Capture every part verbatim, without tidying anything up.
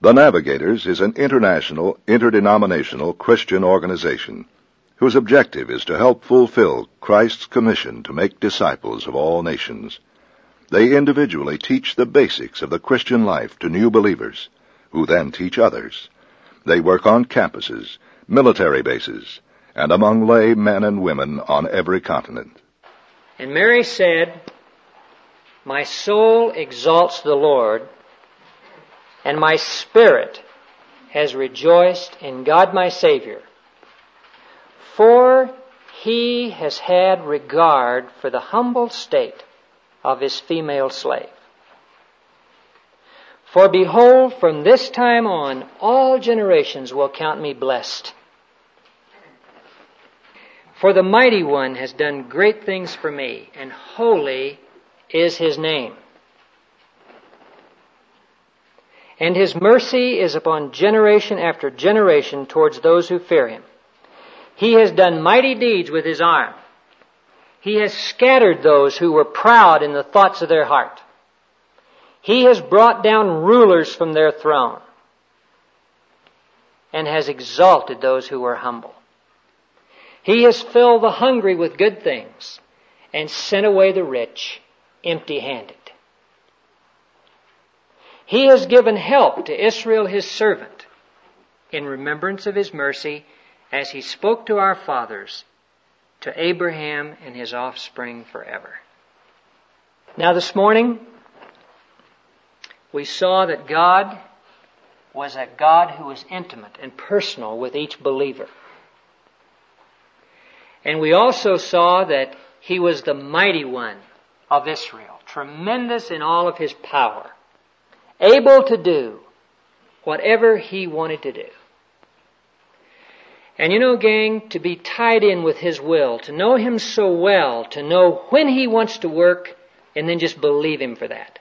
The Navigators is an international, interdenominational Christian organization whose objective is to help fulfill Christ's commission to make disciples of all nations. They individually teach the basics of the Christian life to new believers, who then teach others. They work on campuses, military bases, and among lay men and women on every continent. And Mary said, "My soul exalts the Lord, and my spirit has rejoiced in God my Savior, for he has had regard for the humble state of his female slave. For behold, from this time on, all generations will count me blessed. For the Mighty One has done great things for me, and holy is his name. And his mercy is upon generation after generation towards those who fear him. He has done mighty deeds with his arm. He has scattered those who were proud in the thoughts of their heart. He has brought down rulers from their throne and has exalted those who were humble. He has filled the hungry with good things and sent away the rich empty-handed. He has given help to Israel his servant in remembrance of his mercy as he spoke to our fathers, to Abraham and his offspring forever." Now this morning, we saw that God was a God who was intimate and personal with each believer. And we also saw that he was the Mighty One of Israel, tremendous in all of his power, able to do whatever he wanted to do. And you know, gang, to be tied in with his will, to know him so well, to know when he wants to work, and then just believe him for that.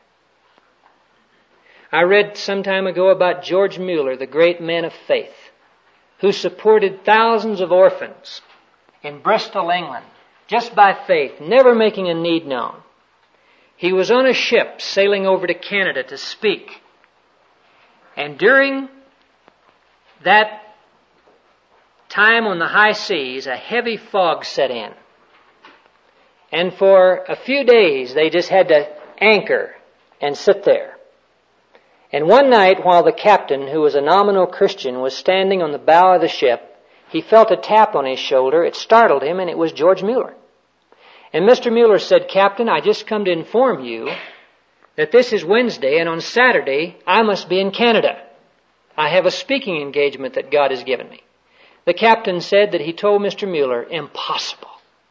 I read some time ago about George Mueller, the great man of faith, who supported thousands of orphans in Bristol, England, just by faith, never making a need known. He was on a ship sailing over to Canada to speak. And during that time on the high seas, a heavy fog set in. And for a few days, they just had to anchor and sit there. And one night, while the captain, who was a nominal Christian, was standing on the bow of the ship, he felt a tap on his shoulder. It startled him, and it was George Mueller. And Mister Mueller said, "Captain, I just come to inform you that this is Wednesday, and on Saturday I must be in Canada. I have a speaking engagement that God has given me." The captain said that he told Mister Mueller, "Impossible.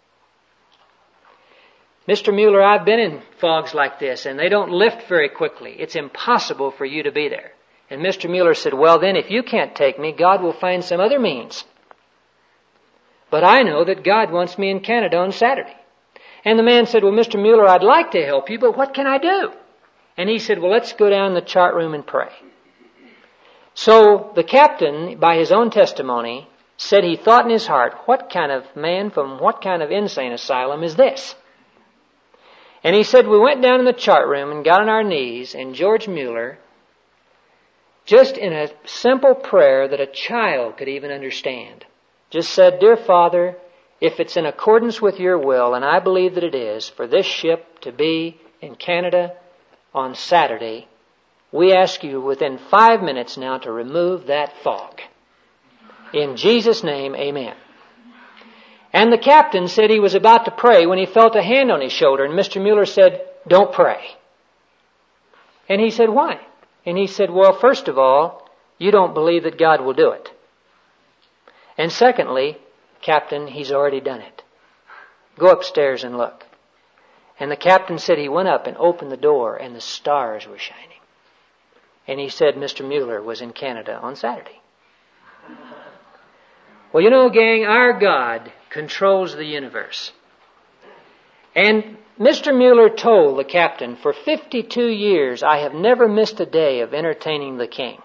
Mister Mueller, I've been in fogs like this, and they don't lift very quickly. It's impossible for you to be there." And Mister Mueller said, "Well then, if you can't take me, God will find some other means. But I know that God wants me in Canada on Saturday." And the man said, "Well, Mister Mueller, I'd like to help you, but what can I do?" And he said, "Well, let's go down in the chart room and pray." So the captain, by his own testimony, said he thought in his heart, what kind of man from what kind of insane asylum is this? And he said, we went down in the chart room and got on our knees, and George Mueller, just in a simple prayer that a child could even understand, just said, "Dear Father, if it's in accordance with your will, and I believe that it is, for this ship to be in Canada on Saturday, we ask you within five minutes now to remove that fog. In Jesus' name, amen." And the captain said he was about to pray when he felt a hand on his shoulder, and Mister Mueller said, "Don't pray." And he said, "Why?" And he said, "Well, first of all, you don't believe that God will do it. And secondly, Captain, he's already done it. Go upstairs and look." And the captain said he went up and opened the door, and the stars were shining. And he said Mister Mueller was in Canada on Saturday. Well, you know, gang, our God controls the universe. And Mister Mueller told the captain, "For fifty-two years I have never missed a day of entertaining the king.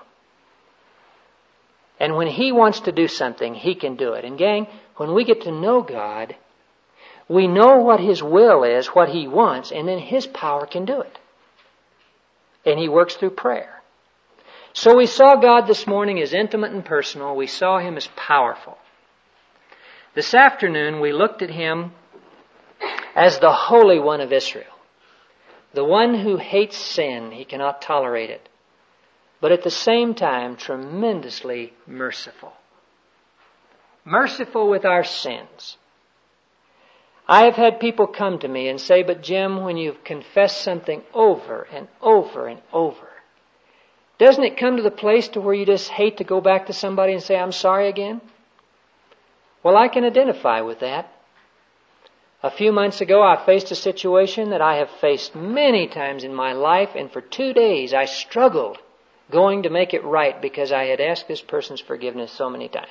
And when he wants to do something, he can do it." And gang, when we get to know God, we know what his will is, what he wants, and then his power can do it. And he works through prayer. So we saw God this morning as intimate and personal. We saw Him as powerful. This afternoon we looked at Him as the Holy One of Israel. The one who hates sin. He cannot tolerate it. But at the same time, tremendously merciful. Merciful with our sins. I have had people come to me and say, but Jim, when you've confessed something over and over and over, doesn't it come to the place to where you just hate to go back to somebody and say, I'm sorry again? Well, I can identify with that. A few months ago, I faced a situation that I have faced many times in my life, and for two days I struggled going to make it right because I had asked this person's forgiveness so many times.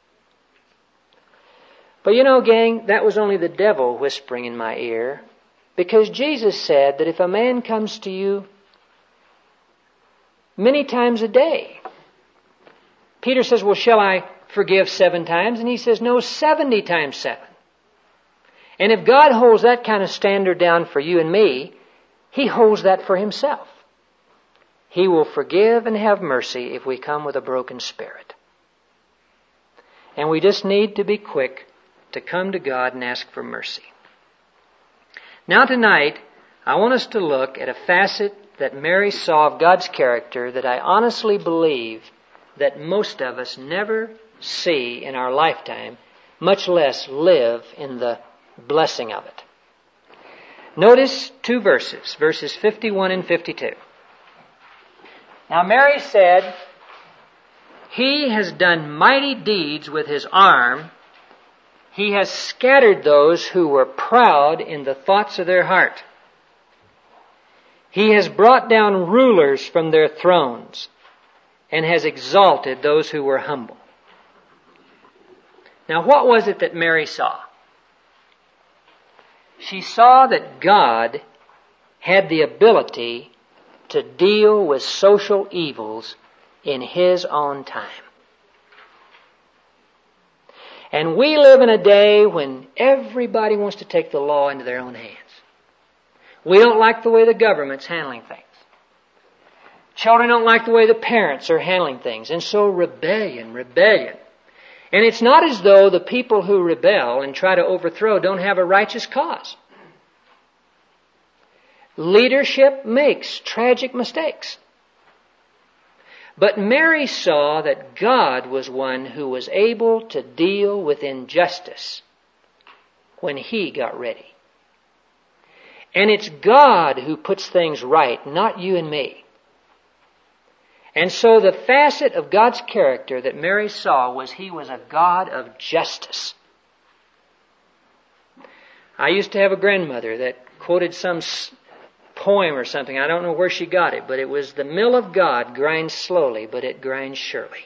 But you know, gang, that was only the devil whispering in my ear, because Jesus said that if a man comes to you many times a day, Peter says, well, shall I forgive seven times? And he says, no, seventy times seven. And if God holds that kind of standard down for you and me, He holds that for Himself. He will forgive and have mercy if we come with a broken spirit. And we just need to be quick to come to God and ask for mercy. Now tonight, I want us to look at a facet that Mary saw of God's character that I honestly believe that most of us never see in our lifetime, much less live in the blessing of it. Notice two verses, verses fifty-one and fifty-two. Now Mary said, He has done mighty deeds with His arm. He has scattered those who were proud in the thoughts of their heart. He has brought down rulers from their thrones and has exalted those who were humble. Now what was it that Mary saw? She saw that God had the ability to deal with social evils in His own time. And we live in a day when everybody wants to take the law into their own hands. We don't like the way the government's handling things. Children don't like the way the parents are handling things. And so rebellion, rebellion. And it's not as though the people who rebel and try to overthrow don't have a righteous cause. Leadership makes tragic mistakes. But Mary saw that God was one who was able to deal with injustice when He got ready. And it's God who puts things right, not you and me. And so the facet of God's character that Mary saw was He was a God of justice. I used to have a grandmother that quoted some poem or something. I don't know where she got it, but it was, the mill of God grinds slowly, but it grinds surely.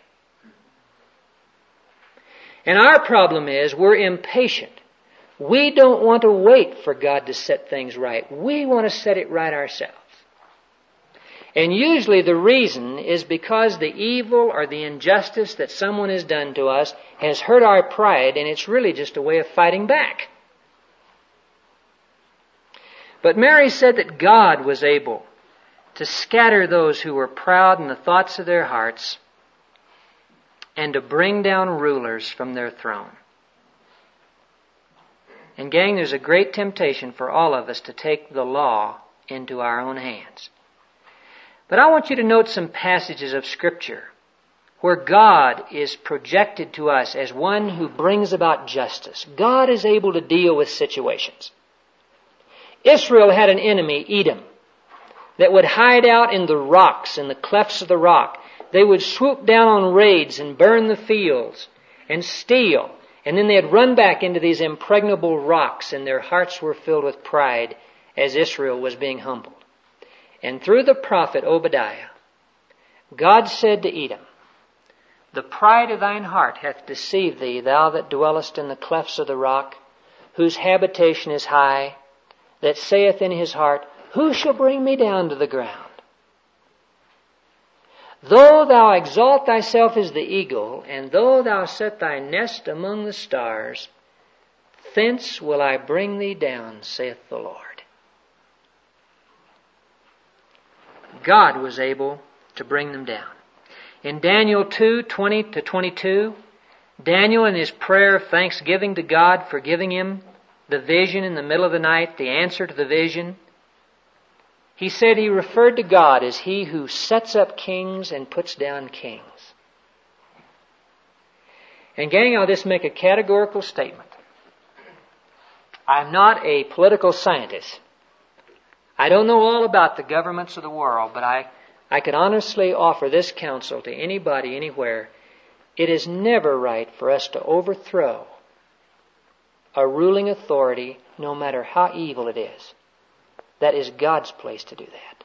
And our problem is we're impatient. We don't want to wait for God to set things right. We want to set it right ourselves. And usually the reason is because the evil or the injustice that someone has done to us has hurt our pride, and it's really just a way of fighting back. But Mary said that God was able to scatter those who were proud in the thoughts of their hearts and to bring down rulers from their throne. And gang, there's a great temptation for all of us to take the law into our own hands. But I want you to note some passages of Scripture where God is projected to us as one who brings about justice. God is able to deal with situations. Israel had an enemy, Edom, that would hide out in the rocks, in the clefts of the rock. They would swoop down on raids and burn the fields and steal. And then they'd run back into these impregnable rocks, and their hearts were filled with pride as Israel was being humbled. And through the prophet Obadiah, God said to Edom, "The pride of thine heart hath deceived thee, thou that dwellest in the clefts of the rock, whose habitation is high, that saith in his heart, Who shall bring me down to the ground? Though thou exalt thyself as the eagle, and though thou set thy nest among the stars, thence will I bring thee down, saith the Lord." God was able to bring them down. In Daniel two, twenty to twenty-two, Daniel in his prayer of thanksgiving to God for giving him the vision in the middle of the night, the answer to the vision, he said he referred to God as he who sets up kings and puts down kings. And gang, I'll just make a categorical statement. I'm not a political scientist. I don't know all about the governments of the world, but I, I can honestly offer this counsel to anybody, anywhere. It is never right for us to overthrow a ruling authority, no matter how evil it is. That is God's place to do that.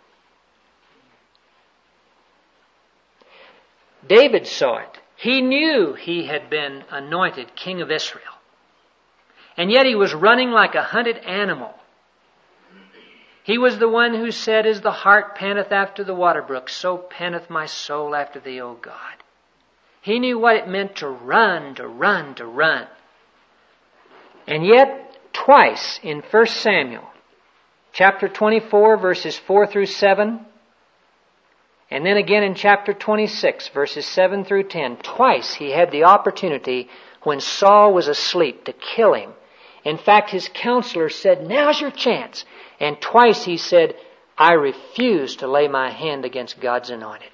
David saw it. He knew he had been anointed king of Israel. And yet he was running like a hunted animal. He was the one who said, as the hart panteth after the water brook, so panteth my soul after thee, O God. He knew what it meant to run, to run, to run. And yet, twice in First Samuel, chapter twenty-four, verses four through seven, and then again in chapter twenty-six, verses seven through ten, twice he had the opportunity when Saul was asleep to kill him. In fact, his counselor said, now's your chance. And twice he said, I refuse to lay my hand against God's anointed.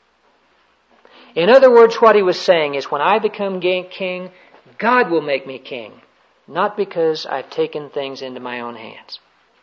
In other words, what he was saying is, when I become king, God will make me king, not because I've taken things into my own hands.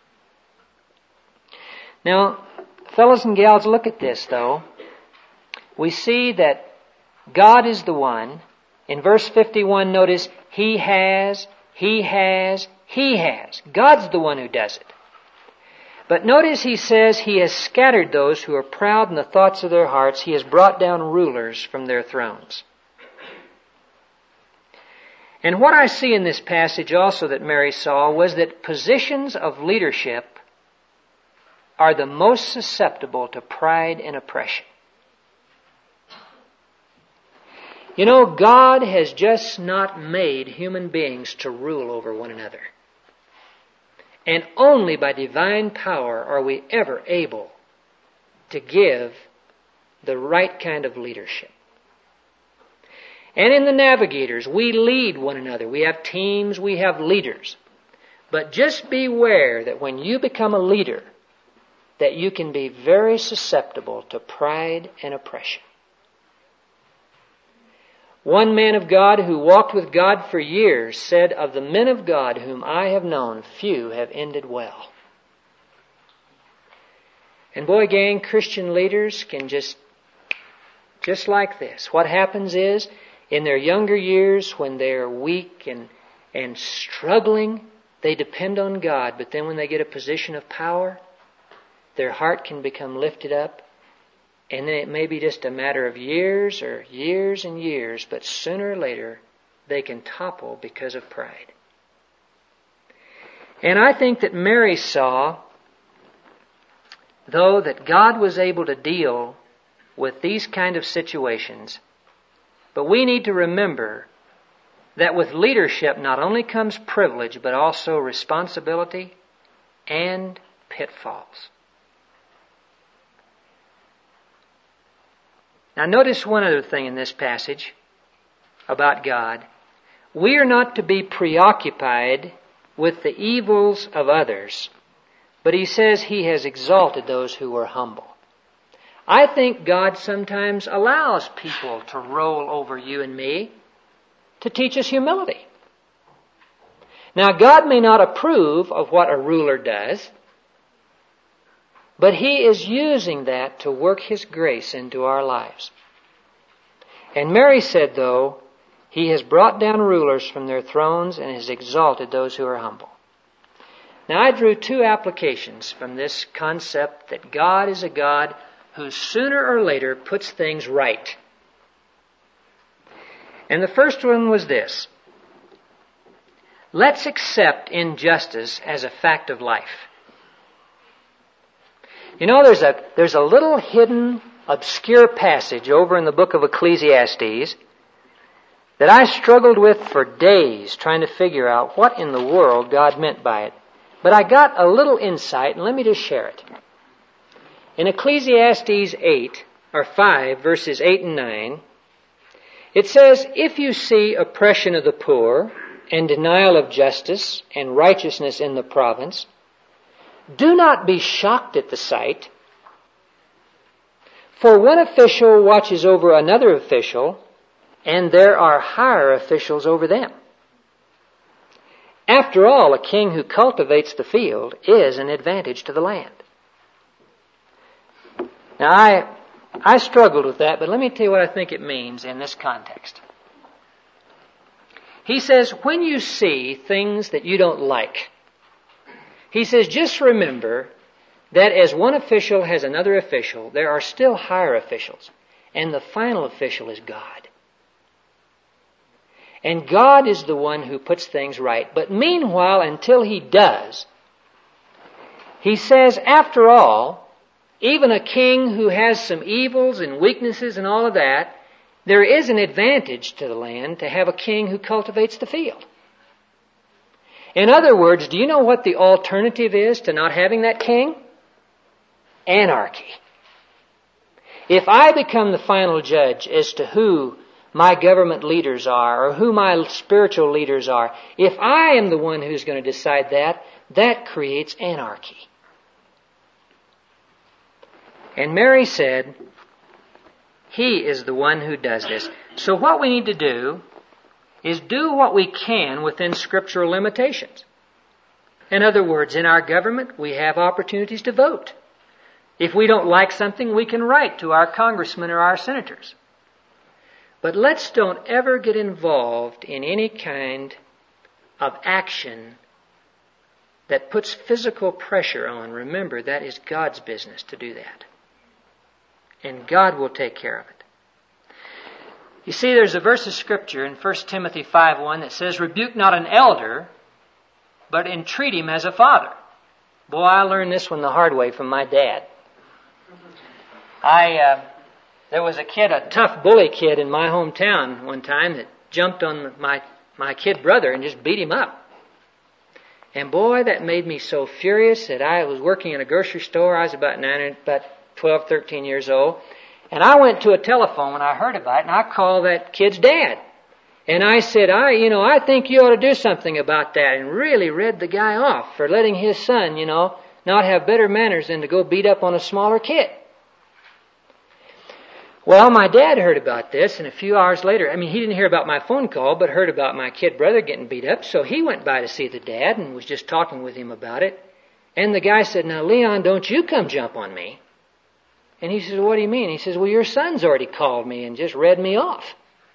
Now, fellas and gals, look at this, though. We see that God is the one. In verse fifty-one, notice, He has, He has, He has. God's the one who does it. But notice he says He has scattered those who are proud in the thoughts of their hearts. He has brought down rulers from their thrones. And what I see in this passage also that Mary saw was that positions of leadership are the most susceptible to pride and oppression. You know, God has just not made human beings to rule over one another. And only by divine power are we ever able to give the right kind of leadership. And in the Navigators, we lead one another. We have teams, we have leaders. But just beware that when you become a leader, that you can be very susceptible to pride and oppression. One man of God who walked with God for years said, of the men of God whom I have known, few have ended well. And boy, gang, Christian leaders can just, just like this. What happens is, in their younger years, when they're weak and, and struggling, they depend on God. But then when they get a position of power, their heart can become lifted up. And then it may be just a matter of years or years and years, but sooner or later they can topple because of pride. And I think that Mary saw, though, that God was able to deal with these kind of situations, but we need to remember that with leadership not only comes privilege, but also responsibility and pitfalls. Now notice one other thing in this passage about God. We are not to be preoccupied with the evils of others, but he says He has exalted those who were humble. I think God sometimes allows people to roll over you and me to teach us humility. Now God may not approve of what a ruler does, but He is using that to work His grace into our lives. And Mary said, though, He has brought down rulers from their thrones and has exalted those who are humble. Now I drew two applications from this concept that God is a God who sooner or later puts things right. And the first one was this. Let's accept injustice as a fact of life. You know, there's a, there's a little hidden, obscure passage over in the book of Ecclesiastes that I struggled with for days trying to figure out what in the world God meant by it. But I got a little insight, and let me just share it. In Ecclesiastes eight, or five, verses eight and nine, it says, "If you see oppression of the poor and denial of justice and righteousness in the province, do not be shocked at the sight. For one official watches over another official, and there are higher officials over them. After all, a king who cultivates the field is an advantage to the land." Now, I, I struggled with that, but let me tell you what I think it means in this context. He says, when you see things that you don't like, he says, just remember that as one official has another official, there are still higher officials, and the final official is God. And God is the one who puts things right. But meanwhile, until He does, He says, after all, even a king who has some evils and weaknesses and all of that, there is an advantage to the land to have a king who cultivates the field. In other words, do you know what the alternative is to not having that king? Anarchy. If I become the final judge as to who my government leaders are or who my spiritual leaders are, if I am the one who's going to decide that, that creates anarchy. And Mary said, He is the one who does this. So what we need to do is do what we can within scriptural limitations. In other words, in our government, we have opportunities to vote. If we don't like something, we can write to our congressmen or our senators. But let's don't ever get involved in any kind of action that puts physical pressure on. Remember, that is God's business to do that. And God will take care of it. You see, there's a verse of Scripture in First Timothy five one that says, "Rebuke not an elder, but entreat him as a father." Boy, I learned this one the hard way from my dad. I... Uh, There was a kid, a tough bully kid in my hometown one time that jumped on my, my kid brother and just beat him up. And boy, that made me so furious that I was working in a grocery store. I was about nine, about twelve, thirteen years old. And I went to a telephone when I heard about it, and I called that kid's dad. And I said, I, you know, I think you ought to do something about that, and really read the guy off for letting his son, you know, not have better manners than to go beat up on a smaller kid. Well, my dad heard about this, and a few hours later, I mean, he didn't hear about my phone call, but heard about my kid brother getting beat up, so he went by to see the dad and was just talking with him about it. And the guy said, "Now, Leon, don't you come jump on me." And he says, "What do you mean?" He says, "Well, your son's already called me and just read me off."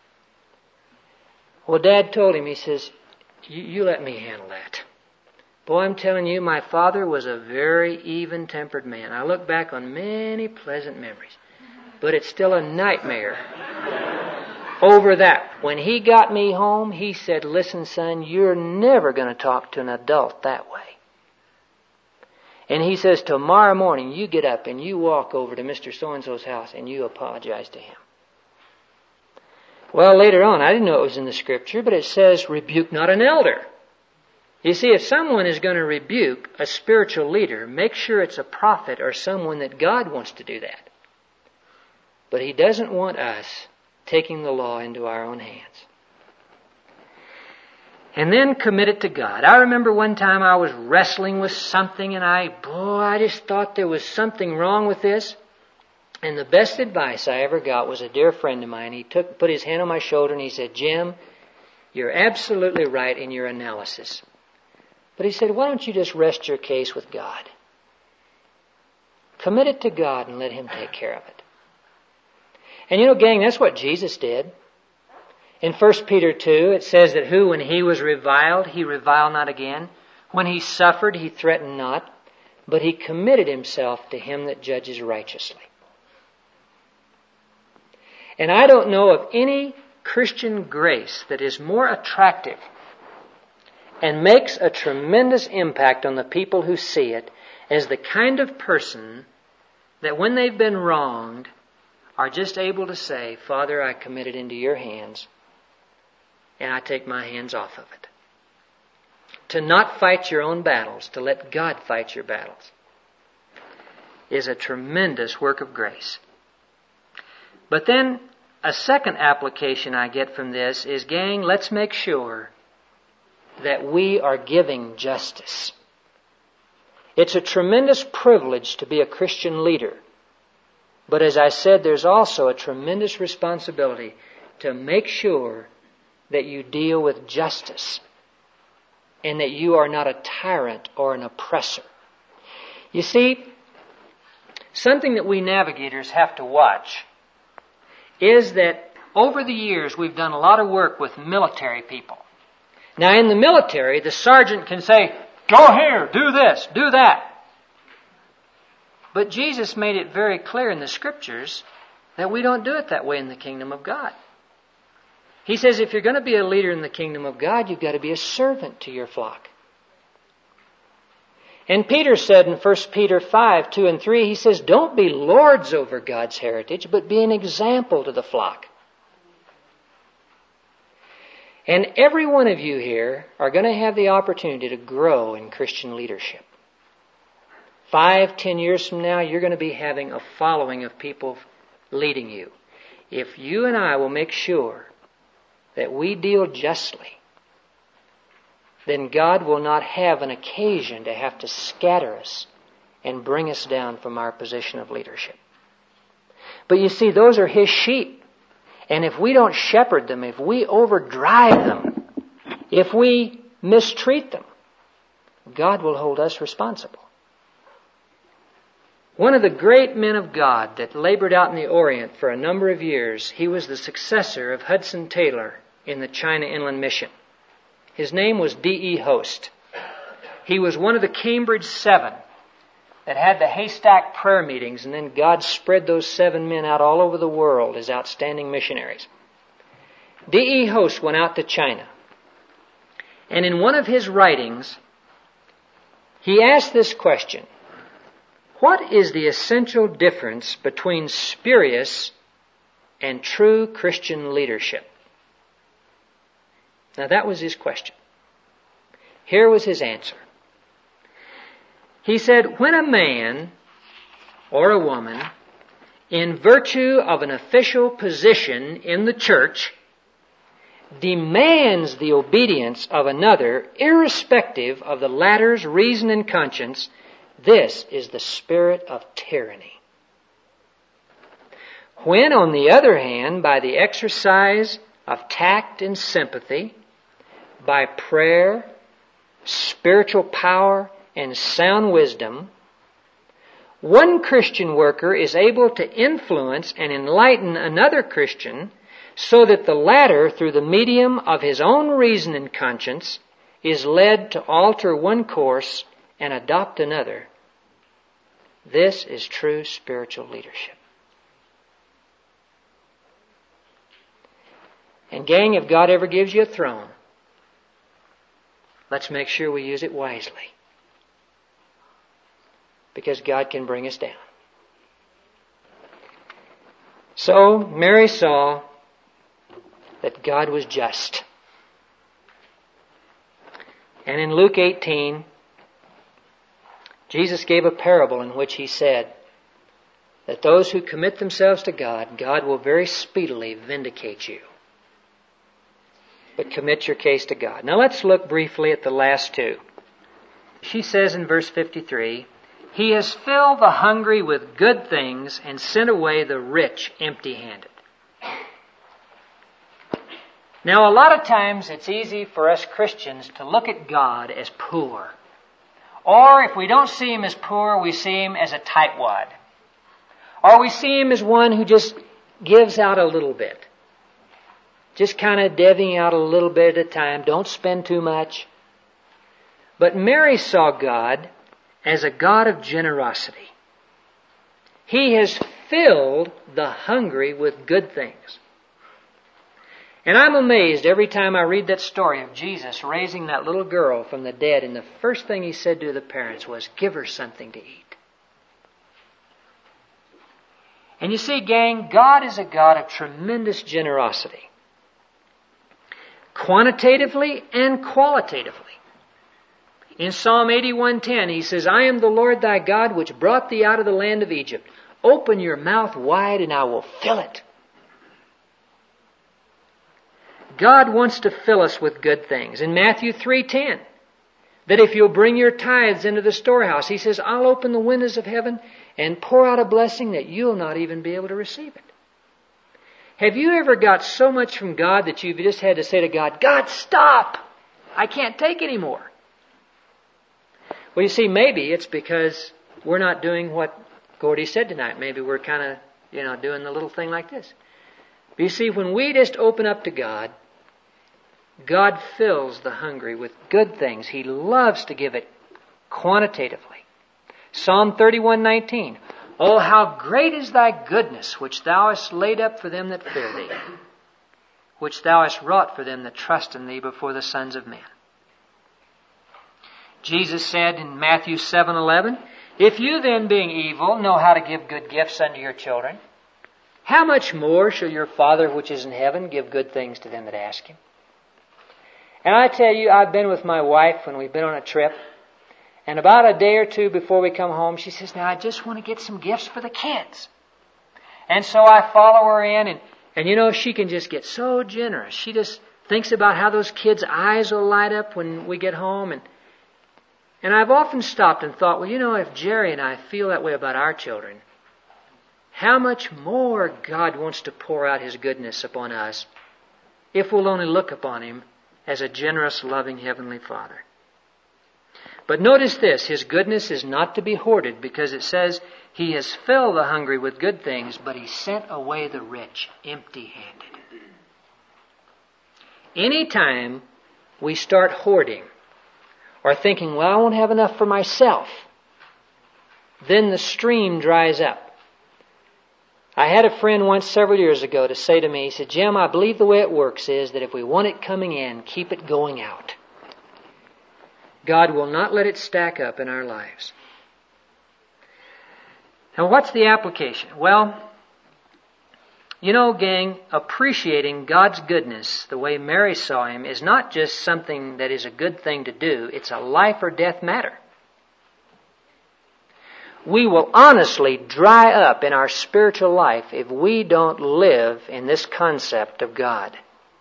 Well, Dad told him, he says, you, you let me handle that. Boy, I'm telling you, my father was a very even-tempered man. I look back on many pleasant memories. But it's still a nightmare over that. When he got me home, he said, "Listen, son, you're never going to talk to an adult that way." And he says, "Tomorrow morning, you get up and you walk over to Mister So-and-so's house and you apologize to him." Well, later on, I didn't know it was in the Scripture, but it says, "Rebuke not an elder." You see, if someone is going to rebuke a spiritual leader, make sure it's a prophet or someone that God wants to do that. But He doesn't want us taking the law into our own hands. And then commit it to God. I remember one time I was wrestling with something and I, boy, I just thought there was something wrong with this. And the best advice I ever got was a dear friend of mine. He took, put his hand on my shoulder and he said, "Jim, you're absolutely right in your analysis." But he said, "Why don't you just rest your case with God? Commit it to God and let Him take care of it." And you know, gang, that's what Jesus did. In First Peter two, it says that who, when He was reviled, He reviled not again. When He suffered, He threatened not, but He committed Himself to Him that judges righteously. And I don't know of any Christian grace that is more attractive and makes a tremendous impact on the people who see it as the kind of person that when they've been wronged are just able to say, "Father, I commit it into your hands, and I take my hands off of it." To not fight your own battles, to let God fight your battles, is a tremendous work of grace. But then a second application I get from this is, gang, let's make sure that we are giving justice. It's a tremendous privilege to be a Christian leader. But as I said, there's also a tremendous responsibility to make sure that you deal with justice and that you are not a tyrant or an oppressor. You see, something that we navigators have to watch is that over the years we've done a lot of work with military people. Now in the military, the sergeant can say, go here, do this, do that. But Jesus made it very clear in the Scriptures that we don't do it that way in the kingdom of God. He says if you're going to be a leader in the kingdom of God, you've got to be a servant to your flock. And Peter said in First Peter five, two and three, he says, don't be lords over God's heritage, but be an example to the flock. And every one of you here are going to have the opportunity to grow in Christian leadership. Five, ten years from now, you're going to be having a following of people leading you. If you and I will make sure that we deal justly, then God will not have an occasion to have to scatter us and bring us down from our position of leadership. But you see, those are His sheep. And if we don't shepherd them, if we overdrive them, if we mistreat them, God will hold us responsible. One of the great men of God that labored out in the Orient for a number of years, he was the successor of Hudson Taylor in the China Inland Mission. His name was D E Host. He was one of the Cambridge Seven that had the haystack prayer meetings, and then God spread those seven men out all over the world as outstanding missionaries. D E Host went out to China, and in one of his writings, he asked this question: what is the essential difference between spurious and true Christian leadership? Now that was his question. Here was his answer. He said, when a man or a woman, in virtue of an official position in the church, demands the obedience of another, irrespective of the latter's reason and conscience, this is the spirit of tyranny. When, on the other hand, by the exercise of tact and sympathy, by prayer, spiritual power, and sound wisdom, one Christian worker is able to influence and enlighten another Christian so that the latter, through the medium of his own reason and conscience, is led to alter one course and adopt another. This is true spiritual leadership. And gang, if God ever gives you a throne, let's make sure we use it wisely. Because God can bring us down. So, Mary saw that God was just. And in Luke eighteen, Jesus gave a parable in which He said that those who commit themselves to God, God will very speedily vindicate you. But commit your case to God. Now let's look briefly at the last two. She says in verse fifty-three, He has filled the hungry with good things and sent away the rich empty-handed. Now a lot of times it's easy for us Christians to look at God as poor. Or if we don't see Him as poor, we see Him as a tightwad. Or we see Him as one who just gives out a little bit. Just kind of divvying out a little bit at a time. Don't spend too much. But Mary saw God as a God of generosity. He has filled the hungry with good things. And I'm amazed every time I read that story of Jesus raising that little girl from the dead, and the first thing He said to the parents was, give her something to eat. And you see, gang, God is a God of tremendous generosity. Quantitatively and qualitatively. In Psalm eighty-one ten, He says, I am the Lord thy God, which brought thee out of the land of Egypt. Open your mouth wide, and I will fill it. God wants to fill us with good things. In Matthew three ten, that if you'll bring your tithes into the storehouse, He says, I'll open the windows of heaven and pour out a blessing that you'll not even be able to receive it. Have you ever got so much from God that you've just had to say to God, God, stop! I can't take any more. Well, you see, maybe it's because we're not doing what Gordy said tonight. Maybe we're kind of, you know, doing the little thing like this. But you see, when we just open up to God, God fills the hungry with good things. He loves to give it quantitatively. Psalm thirty-one nineteen. Oh, how great is thy goodness, which thou hast laid up for them that fear thee, which thou hast wrought for them that trust in thee before the sons of men. Jesus said in Matthew seven eleven, if you then, being evil, know how to give good gifts unto your children, how much more shall your Father which is in heaven give good things to them that ask Him? And I tell you, I've been with my wife when we've been on a trip, and about a day or two before we come home, she says, now I just want to get some gifts for the kids. And so I follow her in, and, and you know, she can just get so generous. She just thinks about how those kids' eyes will light up when we get home. And, and I've often stopped and thought, well, you know, if Jerry and I feel that way about our children, how much more God wants to pour out His goodness upon us if we'll only look upon Him as a generous, loving Heavenly Father. But notice this, His goodness is not to be hoarded, because it says He has filled the hungry with good things, but He sent away the rich empty-handed. Anytime we start hoarding or thinking, well, I won't have enough for myself, then the stream dries up. I had a friend once several years ago to say to me, he said, Jim, I believe the way it works is that if we want it coming in, keep it going out. God will not let it stack up in our lives. Now, what's the application? Well, you know, gang, appreciating God's goodness the way Mary saw Him is not just something that is a good thing to do. It's a life or death matter. We will honestly dry up in our spiritual life if we don't live in this concept of God.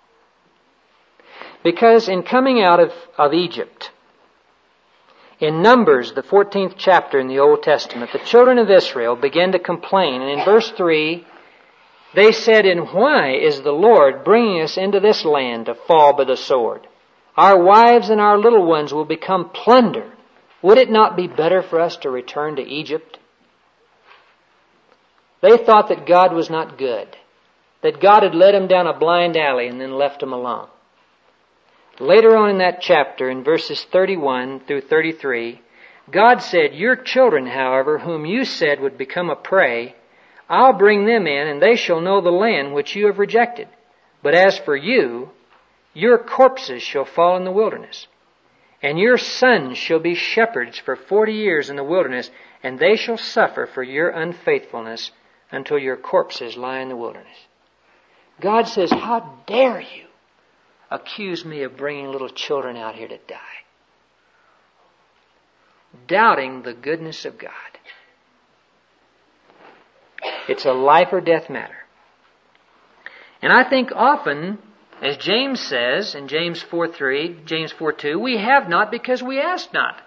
Because in coming out of, of Egypt, in Numbers, the fourteenth chapter in the Old Testament, the children of Israel began to complain. And in verse three, they said, and why is the Lord bringing us into this land to fall by the sword? Our wives and our little ones will become plunder. Would it not be better for us to return to Egypt? They thought that God was not good, that God had led them down a blind alley and then left them alone. Later on in that chapter, in verses thirty-one through thirty-three, God said, your children, however, whom you said would become a prey, I'll bring them in, and they shall know the land which you have rejected. But as for you, your corpses shall fall in the wilderness. And your sons shall be shepherds for forty years in the wilderness, and they shall suffer for your unfaithfulness until your corpses lie in the wilderness. God says, how dare you accuse me of bringing little children out here to die? Doubting the goodness of God. It's a life or death matter. And I think often, as James says in James four three, James four two, we have not because we ask not.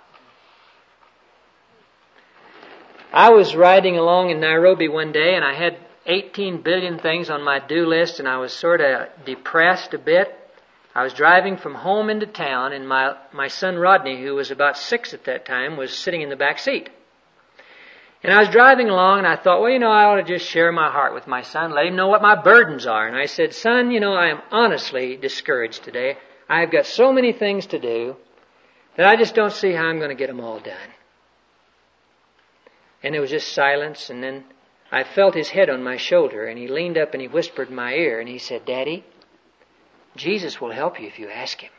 I was riding along in Nairobi one day, and I had eighteen billion things on my do list, and I was sort of depressed a bit. I was driving from home into town, and my, my son Rodney, who was about six at that time, was sitting in the back seat. And I was driving along, and I thought, well, you know, I ought to just share my heart with my son, let him know what my burdens are. And I said, son, you know, I am honestly discouraged today. I've got so many things to do that I just don't see how I'm going to get them all done. And there was just silence, and then I felt his head on my shoulder, and he leaned up and he whispered in my ear, and he said, Daddy, Jesus will help you if you ask Him.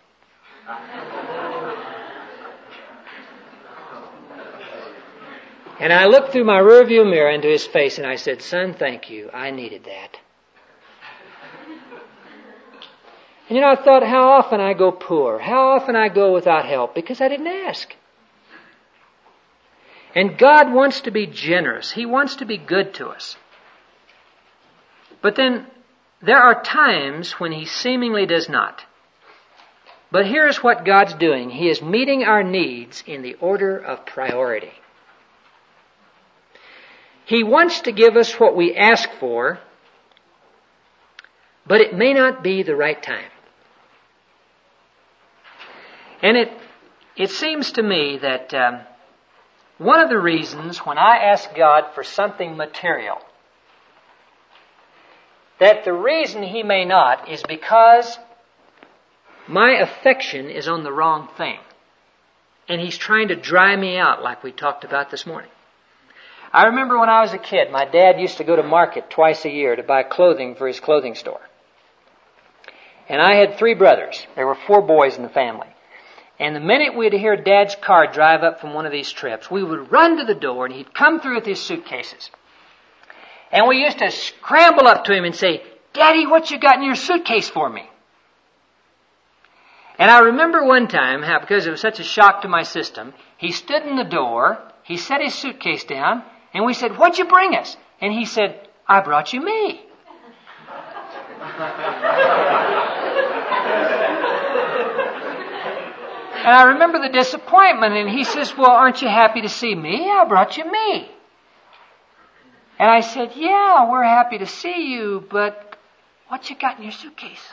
And I looked through my rearview mirror into his face, and I said, son, thank you. I needed that. And you know, I thought how often I go poor, how often I go without help, because I didn't ask. And God wants to be generous. He wants to be good to us. But then there are times when He seemingly does not. But here's what God's doing. He is meeting our needs in the order of priority. He wants to give us what we ask for, but it may not be the right time. And it it seems to me that um, one of the reasons when I ask God for something material, that the reason He may not is because my affection is on the wrong thing. And He's trying to dry me out like we talked about this morning. I remember when I was a kid, my dad used to go to market twice a year to buy clothing for his clothing store. And I had three brothers. There were four boys in the family. And the minute we'd hear Dad's car drive up from one of these trips, we would run to the door and he'd come through with his suitcases. And we used to scramble up to him and say, "Daddy, what you got in your suitcase for me?" And I remember one time how, because it was such a shock to my system, he stood in the door, he set his suitcase down, and we said, "What'd you bring us?" And he said, "I brought you me." And I remember the disappointment, and he says, "Well, aren't you happy to see me? I brought you me." And I said, "Yeah, we're happy to see you, but what you got in your suitcase?"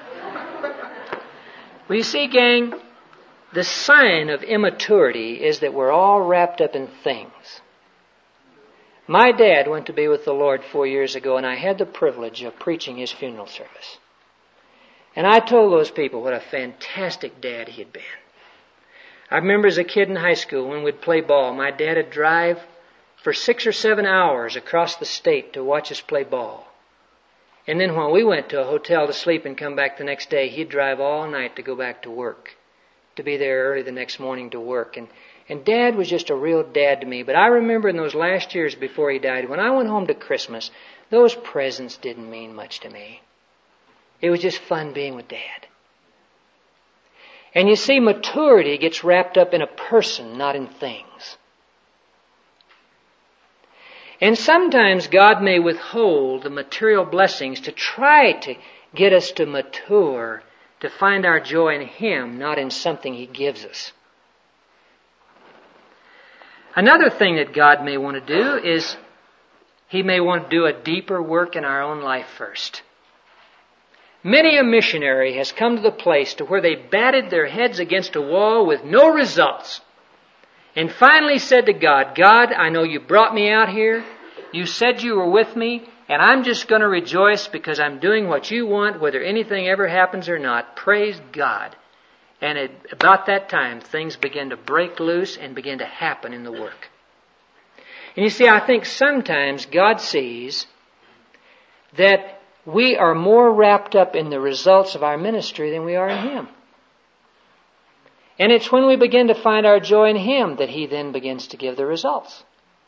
Well, you see, gang, the sign of immaturity is that we're all wrapped up in things. My dad went to be with the Lord four years ago, and I had the privilege of preaching his funeral service. And I told those people what a fantastic dad he had been. I remember as a kid in high school when we'd play ball, my dad would drive for six or seven hours across the state to watch us play ball. And then when we went to a hotel to sleep and come back the next day, he'd drive all night to go back to work, to be there early the next morning to work. And, and Dad was just a real dad to me. But I remember in those last years before he died, when I went home to Christmas, those presents didn't mean much to me. It was just fun being with Dad. And you see, maturity gets wrapped up in a person, not in things. And sometimes God may withhold the material blessings to try to get us to mature, to find our joy in Him, not in something He gives us. Another thing that God may want to do is He may want to do a deeper work in our own life first. Many a missionary has come to the place to where they batted their heads against a wall with no results. And finally said to God, "God, I know you brought me out here. You said you were with me, and I'm just going to rejoice because I'm doing what you want, whether anything ever happens or not. Praise God." And at about that time, things began to break loose and begin to happen in the work. And you see, I think sometimes God sees that we are more wrapped up in the results of our ministry than we are in Him. And it's when we begin to find our joy in Him that He then begins to give the results.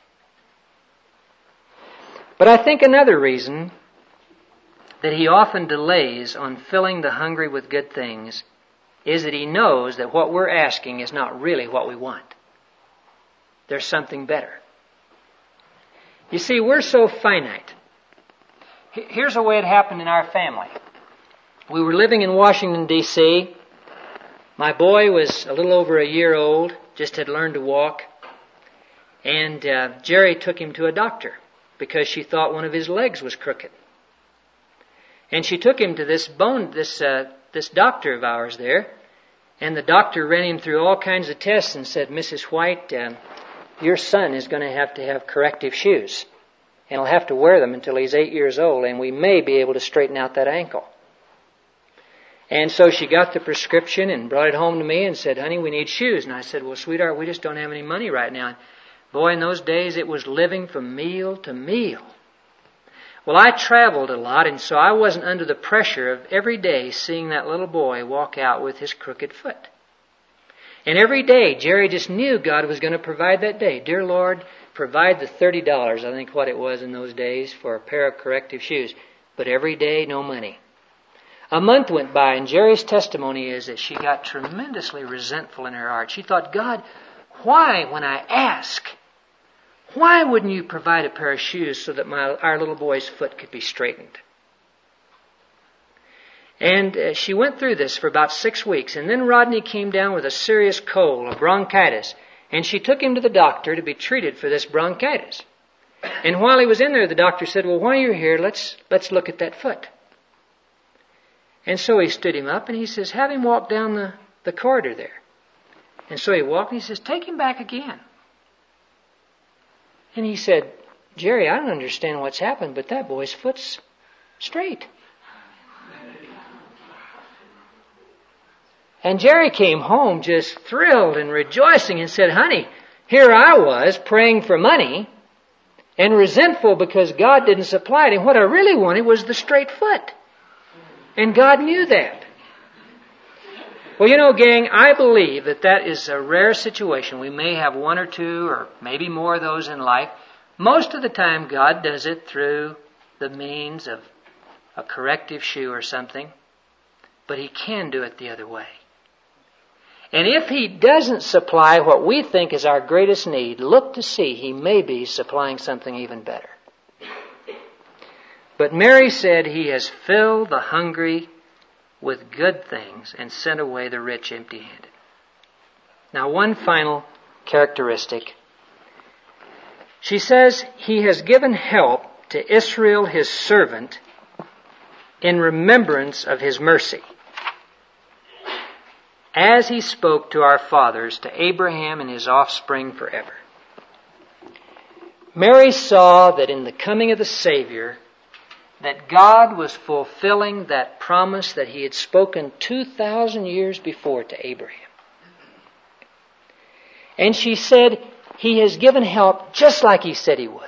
But I think another reason that He often delays on filling the hungry with good things is that He knows that what we're asking is not really what we want. There's something better. You see, we're so finite. Here's the way it happened in our family. We were living in Washington, D C My boy was a little over a year old, just had learned to walk. And uh, Jerry took him to a doctor because she thought one of his legs was crooked. And she took him to this bone, this uh, this doctor of ours there. And the doctor ran him through all kinds of tests and said, "Missus White, uh, your son is going to have to have corrective shoes. And he'll have to wear them until he's eight years old, and we may be able to straighten out that ankle." And so she got the prescription and brought it home to me and said, "Honey, we need shoes." And I said, "Well, sweetheart, we just don't have any money right now." And boy, in those days, it was living from meal to meal. Well, I traveled a lot, and so I wasn't under the pressure of every day seeing that little boy walk out with his crooked foot. And every day, Jerry just knew God was going to provide that day. Dear Lord, provide the thirty dollars, I think what it was in those days, for a pair of corrective shoes. But every day, no money. A month went by, and Jerry's testimony is that she got tremendously resentful in her heart. She thought, "God, why, when I ask, why wouldn't you provide a pair of shoes so that my our little boy's foot could be straightened?" And uh, she went through this for about six weeks. And then Rodney came down with a serious cold, a bronchitis. And she took him to the doctor to be treated for this bronchitis. And while he was in there, the doctor said, well, while you're here, let's, let's look at that foot. And so he stood him up and he says, have him walk down the, the corridor there. And so he walked and he says, take him back again. And he said, Jerry, I don't understand what's happened, but that boy's foot's straight. And Jerry came home just thrilled and rejoicing and said, honey, here I was praying for money and resentful because God didn't supply it. And what I really wanted was the straight foot. And God knew that. Well, you know, gang, I believe that that is a rare situation. We may have one or two or maybe more of those in life. Most of the time, God does it through the means of a corrective shoe or something. But He can do it the other way. And if He doesn't supply what we think is our greatest need, look to see He may be supplying something even better. But Mary said, He has filled the hungry with good things and sent away the rich empty-handed. Now, one final characteristic. She says, He has given help to Israel, His servant, in remembrance of His mercy, as He spoke to our fathers, to Abraham and his offspring forever. Mary saw that in the coming of the Savior, that God was fulfilling that promise that He had spoken two thousand years before to Abraham. And she said, He has given help just like He said He would.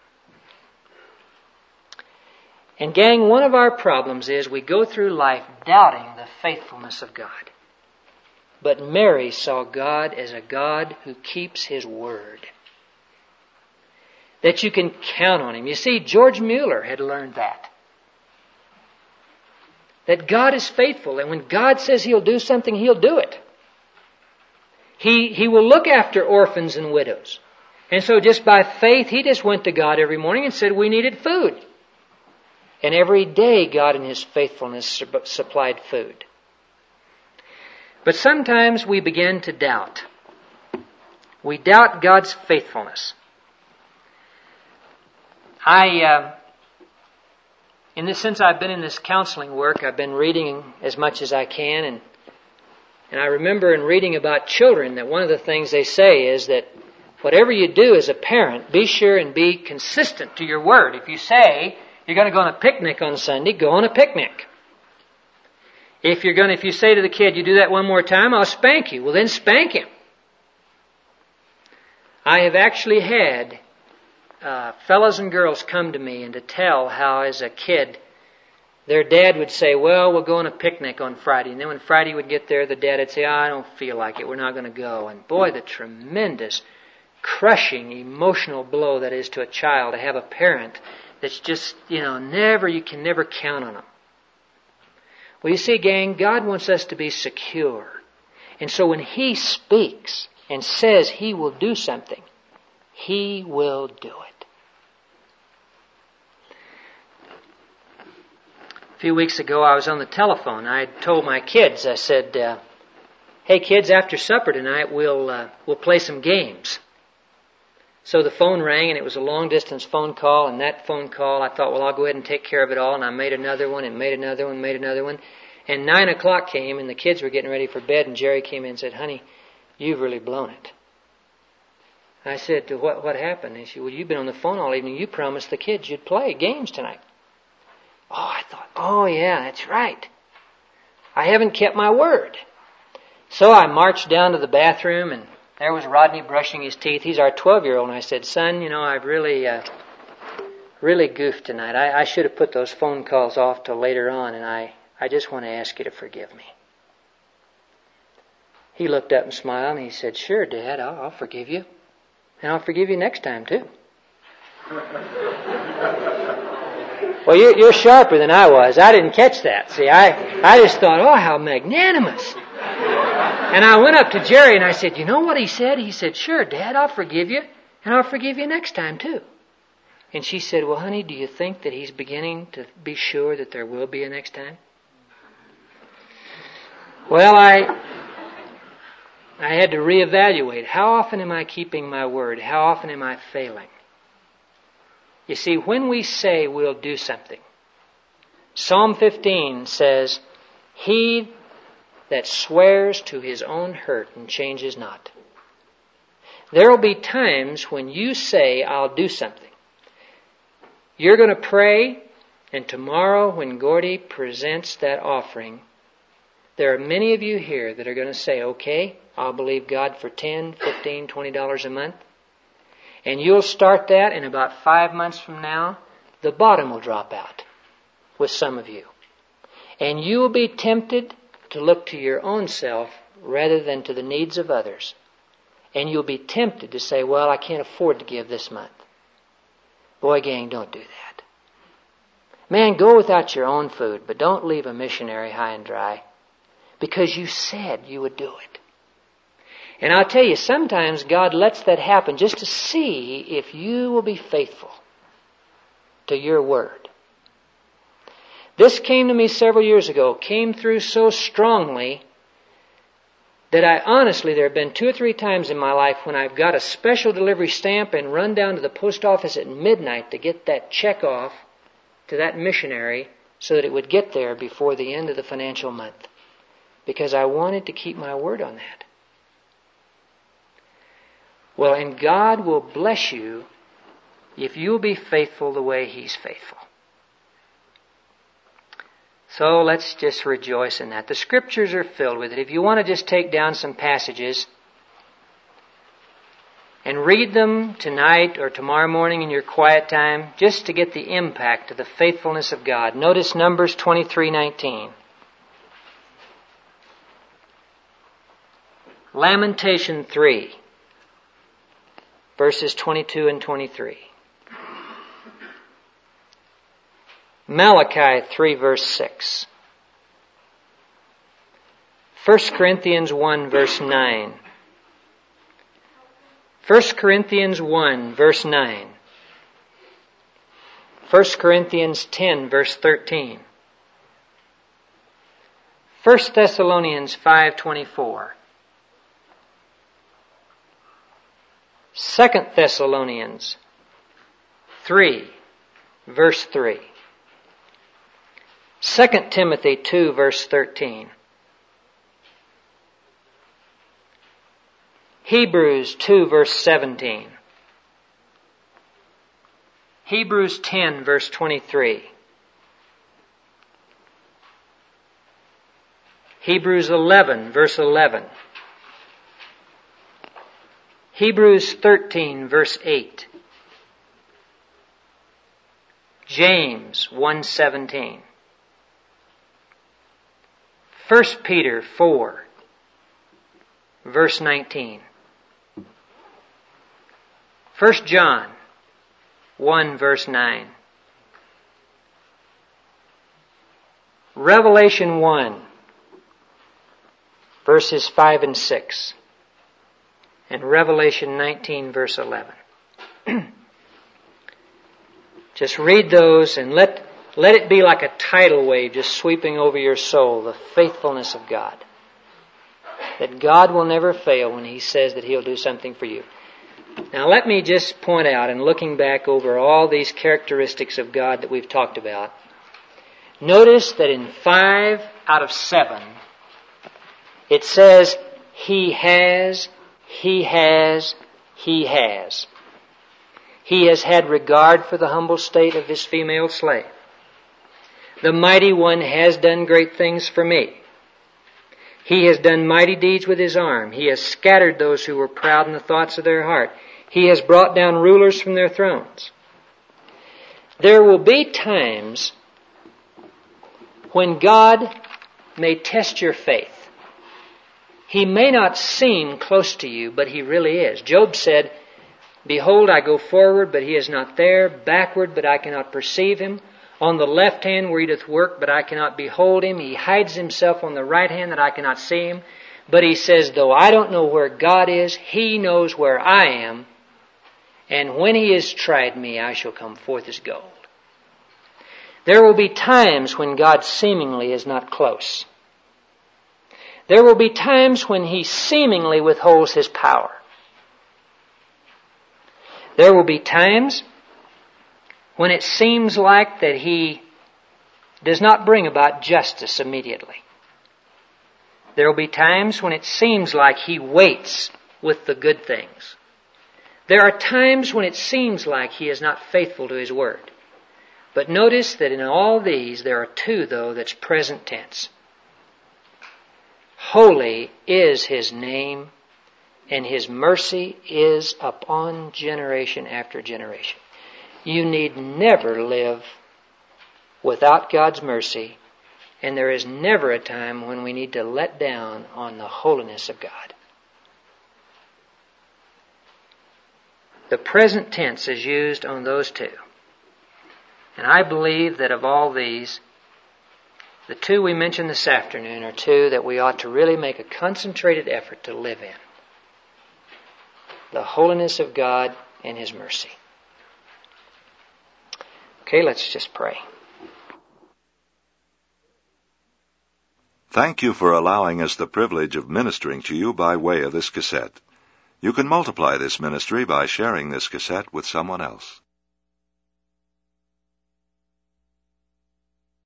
And gang, one of our problems is we go through life doubting the faithfulness of God. But Mary saw God as a God who keeps His word. That you can count on Him. You see, George Mueller had learned that. That God is faithful, and when God says He'll do something, He'll do it. He, he will look after orphans and widows. And so just by faith, he just went to God every morning and said we needed food. And every day God in His faithfulness supplied food. But sometimes we begin to doubt. We doubt God's faithfulness. I, uh, in this, since I've been in this counseling work, I've been reading as much as I can, and and I remember in reading about children that one of the things they say is that whatever you do as a parent, be sure and be consistent to your word. If you say you're going to go on a picnic on Sunday, go on a picnic. If you're going to, if you say to the kid, you do that one more time, I'll spank you. Well, then spank him. I have actually had uh, fellows and girls come to me and to tell how as a kid, their dad would say, well, we'll go on a picnic on Friday. And then when Friday would get there, the dad would say, oh, I don't feel like it. We're not going to go. And boy, the tremendous, crushing, emotional blow that is to a child to have a parent that's just, you know, never, you can never count on them. Well, you see, gang, God wants us to be secure. And so when He speaks and says He will do something, He will do it. A few weeks ago, I was on the telephone. I told my kids, I said, uh, hey, kids, after supper tonight, we'll uh, we'll play some games. So the phone rang, and it was a long-distance phone call, and that phone call, I thought, well, I'll go ahead and take care of it all, and I made another one, and made another one, made another one. And nine o'clock came, and the kids were getting ready for bed, and Jerry came in and said, honey, you've really blown it. I said, what, what happened? And she said, well, you've been on the phone all evening. You promised the kids you'd play games tonight. Oh, I thought, oh, yeah, that's right. I haven't kept my word. So I marched down to the bathroom, and there was Rodney brushing his teeth. He's our twelve-year-old, and I said, son, you know, I've really, uh, really goofed tonight. I, I should have put those phone calls off till later on, and I, I just want to ask you to forgive me. He looked up and smiled, and he said, sure, Dad, I'll, I'll forgive you. And I'll forgive you next time, too. Well, you're, you're sharper than I was. I didn't catch that. See, I, I just thought, oh, how magnanimous. And I went up to Jerry and I said, you know what he said? He said, sure, Dad, I'll forgive you. And I'll forgive you next time, too. And she said, well, honey, do you think that he's beginning to be sure that there will be a next time? Well, I I had to reevaluate. How often am I keeping my word? How often am I failing? You see, when we say we'll do something, Psalm fifteen says, "He that swears to his own hurt and changes not." There will be times when you say, "I'll do something." You're going to pray, and tomorrow when Gordy presents that offering, there are many of you here that are going to say, "Okay, I'll believe God for ten, fifteen, twenty dollars a month." And you'll start that, and about five months from now, the bottom will drop out with some of you. And you will be tempted to look to your own self rather than to the needs of others. And you'll be tempted to say, "Well, I can't afford to give this month." Boy, gang, don't do that. Man, go without your own food, but don't leave a missionary high and dry, because you said you would do it. And I'll tell you, sometimes God lets that happen just to see if you will be faithful to your word. This came to me several years ago, came through so strongly that I honestly, there have been two or three times in my life when I've got a special delivery stamp and run down to the post office at midnight to get that check off to that missionary so that it would get there before the end of the financial month, because I wanted to keep my word on that. Well, and God will bless you if you'll be faithful the way He's faithful. So let's just rejoice in that. The Scriptures are filled with it. If you want to just take down some passages and read them tonight or tomorrow morning in your quiet time, just to get the impact of the faithfulness of God. Notice Numbers twenty-three nineteen. Lamentation three. Verses twenty-two and twenty-three. Malachi three verse six. First Corinthians one verse nine. First Corinthians one verse nine. First Corinthians ten verse thirteen. First Thessalonians five twenty-four. Second Thessalonians three, verse three. Second Timothy two, verse thirteen. Hebrews two, verse seventeen. Hebrews ten, verse twenty-three. Hebrews eleven, verse eleven. Hebrews thirteen, verse eight. James one seventeen. First Peter four, verse nineteen. First John one, verse nine. Revelation one, verses five and six. And Revelation nineteen, verse eleven. Just read those and let, let it be like a tidal wave just sweeping over your soul, the faithfulness of God. That God will never fail when He says that He'll do something for you. Now let me just point out, in looking back over all these characteristics of God that we've talked about, notice that in five out of seven, it says, He has, He has, He has. He has had regard for the humble state of this female slave. The mighty one has done great things for me. He has done mighty deeds with His arm. He has scattered those who were proud in the thoughts of their heart. He has brought down rulers from their thrones. There will be times when God may test your faith. He may not seem close to you, but He really is. Job said, Behold, I go forward, but He is not there. Backward, but I cannot perceive Him. On the left hand where He doth work, but I cannot behold Him. He hides Himself on the right hand that I cannot see Him. But he says, though I don't know where God is, He knows where I am. And when He has tried me, I shall come forth as gold. There will be times when God seemingly is not close. There will be times when He seemingly withholds His power. There will be times when it seems like that He does not bring about justice immediately. There will be times when it seems like He waits with the good things. There are times when it seems like He is not faithful to His word. But notice that in all these there are two, though, that's present tense. Holy is His name, and His mercy is upon generation after generation. You need never live without God's mercy, and there is never a time when we need to let down on the holiness of God. The present tense is used on those two. And I believe that of all these, the two we mentioned this afternoon are two that we ought to really make a concentrated effort to live in. The holiness of God and His mercy. Okay, let's just pray. Thank you for allowing us the privilege of ministering to you by way of this cassette. You can multiply this ministry by sharing this cassette with someone else.